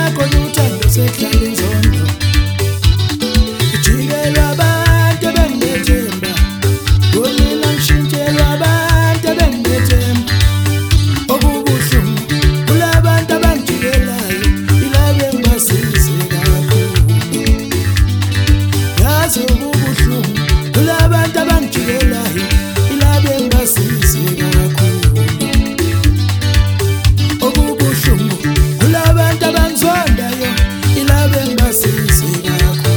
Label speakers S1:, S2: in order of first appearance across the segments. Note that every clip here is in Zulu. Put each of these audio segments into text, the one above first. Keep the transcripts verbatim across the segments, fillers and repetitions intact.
S1: khona uthando sehlala inzondo ijikelwa abantu bengethemba kumina ngishintshelwa abantu bengethemba okubuhlungu kulabantu abangijikelayo ilabe ngibasize kakhulu yazi okubuhlungu kulabantu abangijikelayo ilabe ngibasize kakhulu okubuhlungu kulabantu abangizondayo ilabe ngibasize kakhulu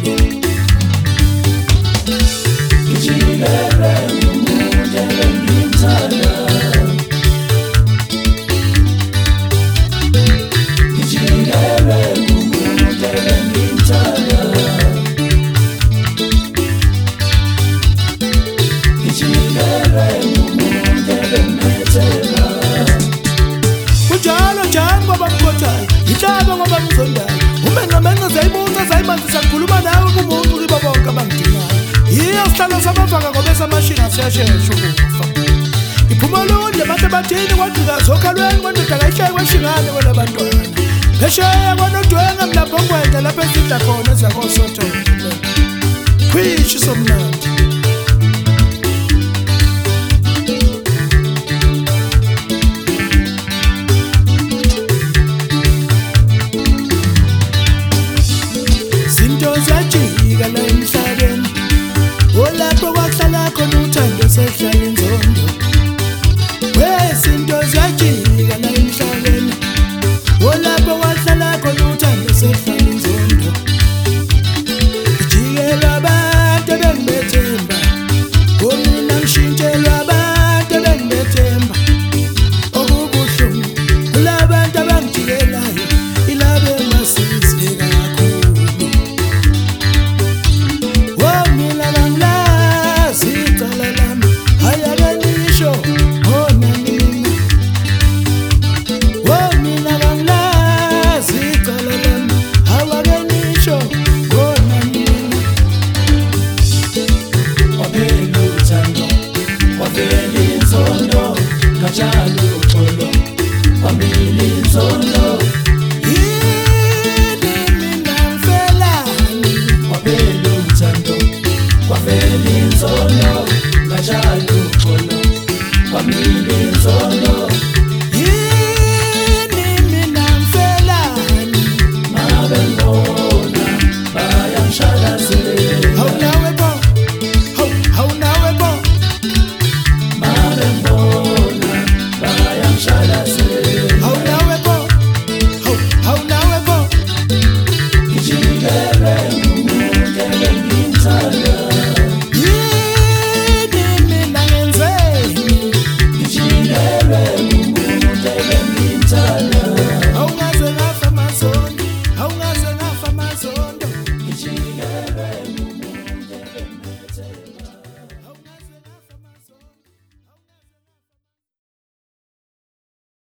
S2: Ijikelwe ngumuntu engimthanda Ijikelwe ngumuntu engimthanda Ijikelwe ngumuntu engimthanda
S1: kunjalo njani ngoba ngikhotayo ihlaba ngoba ngizondayo uma ngamenza zayibuza zayimanzisa ngikhuluma nawe kumuntu kibo bonke abangidinayo yiyo sihlalo samavanga ngoba esamashinga siyashesha ukufa iphumolunde abantu abathini kwadika zokhalweni kwandoda kayihleli kweshingane kwala bantwana phesheya kwanodwenga mlapho ngwenda lapho esidla khona ezakosothola khwishi somnandi zinto ziyajika la emhlabeni olapho kwahlala khona uthando sehlala inzondo wezinto ziyajika la emhlabeni olapho kwahlala khona uthando sehlala inzondo ijikelwa abantu bengibethemba kumina ngishintshelwa abantu bengibethemba okubuhlungu kulabantu abangijikelayo ilabe ngibasize kakhulu womina kangilazi icala lami ayakenisho ona mina womina kangilazi icala lami awakenisho ona mina
S2: Waphela uthando waphela inzondo kanjalo uxolo wamila inzondo
S1: yini mina ngifelani
S2: waphela uthando waphela inzondo kanjalo uxolo wamila inzondo